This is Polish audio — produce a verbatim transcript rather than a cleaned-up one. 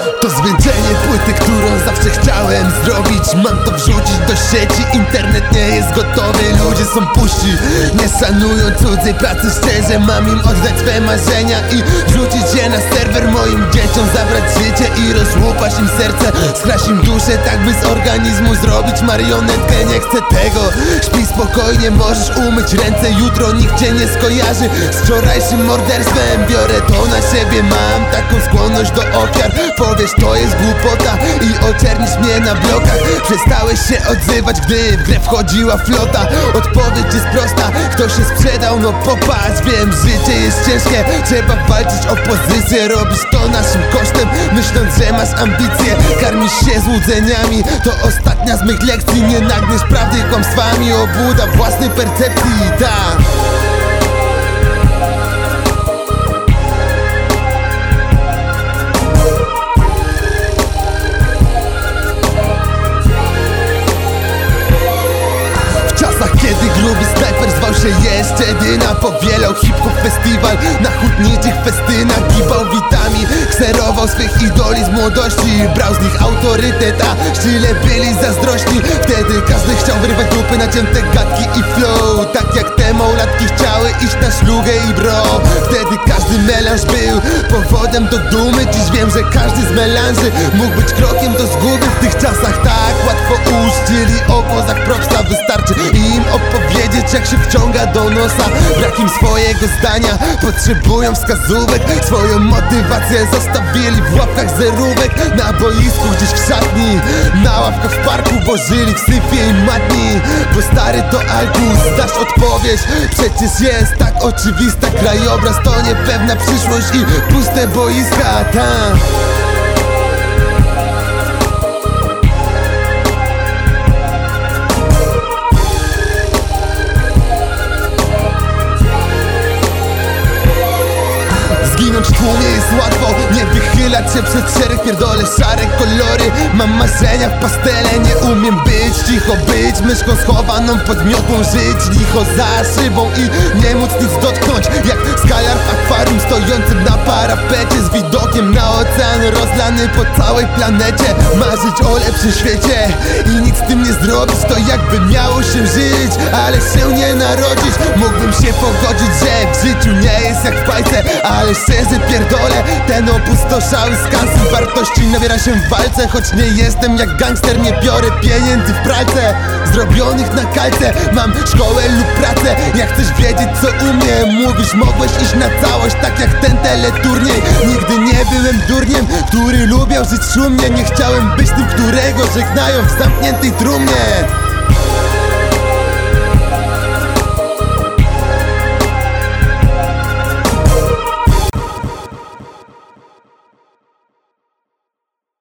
To zwieńczenie płyty, którą zawsze chciałem zrobić. Mam to wrzucić do sieci, internet nie jest gotowy. Ludzie są puści, nie szanują cudzej pracy. Szczerze mam im oddać swe marzenia i wrzucić je na serwer moim dzieciom. Zabrać życie i rozłupać im serce, skraść im duszę, tak by z organizmu zrobić marionetkę. Nie chcę tego, śpij spokojnie, możesz umyć ręce. Jutro nikt cię nie skojarzy z wczorajszym morderstwem. Biorę to na siebie, mam taką skłonność do ofiar. Powiesz, to jest głupota i oczernisz mnie na blokach. Przestałeś się odzywać, gdy w grę wchodziła flota. Odpowiedź jest prosta, kto się sprzedał, no popatrz. Wiem, życie jest ciężkie, trzeba walczyć o pozycję. Robisz to naszym kosztem, myśląc, że masz ambicje. Karmisz się złudzeniami, to ostatnia z mych lekcji. Nie nagniesz prawdy kłamstwami, obłuda własnej percepcji, tak. Kiedy gruby snajper zwał się jeszcze dyna, powielał hip-hop festiwal na hutniczych festynach. Gibał witami, kserował swych idoli z młodości. Brał z nich autorytet, a ścile byli zazdrośni. Wtedy każdy chciał wyrywać dupy, nacięte gadki i flow. Tak jak te małolatki chciały iść na szlugę i bro. Wtedy każdy melanż był powodem do dumy. Dziś wiem, że każdy z melanży mógł być krokiem do zguby. W tych czasach tak łatwo uczcili o kozach propsa. Wystarczy im opowiedzieć, jak się wciąga do nosa. Brak im swojego zdania, potrzebują wskazówek. Swoją motywację zostawili w łapkach zerówek. Na boisku, gdzieś w szatni, na ławkach w parku, bo żyli w syfie i matni. Bo stary to Alkus, znasz odpowiedź, przecież jest tak oczywista. Krajobraz to niepewna przyszłość i puste boiska, tam. Zginąć w tłumie jest łatwo, nie wychylać się przed szereg. Pierdolę szare kolory, mam marzenia w pastele. Nie umiem być, cicho być, myszką schowaną pod miotłą. Żyć licho za szybą i nie móc nic dotknąć. Jak skalar w akwarium stojącym na parapecie, z widokiem na ocean rozlany po całej planecie. Marzyć o lepszym świecie i nic z tym nie zrobić, to jakby miało się żyć, ale się nie narodzić. Mógłbym się pogodzić, że w życiu nie jest jak w bajce, ale szczerze pierdolę, ten opustoszały skansyn wartości nabiera się w walce. Choć nie jestem jak gangster, nie biorę pieniędzy w pralce zrobionych na kalce. Mam szkołę lub pracę, jak chcesz wiedzieć co umiem. Mówisz, mogłeś iść na całość, tak jak ten teleturniej. Nigdy nie byłem durniem, który lubiał żyć szumnie. Nie chciałem być tym, którego żegnają w zamkniętej trumnie.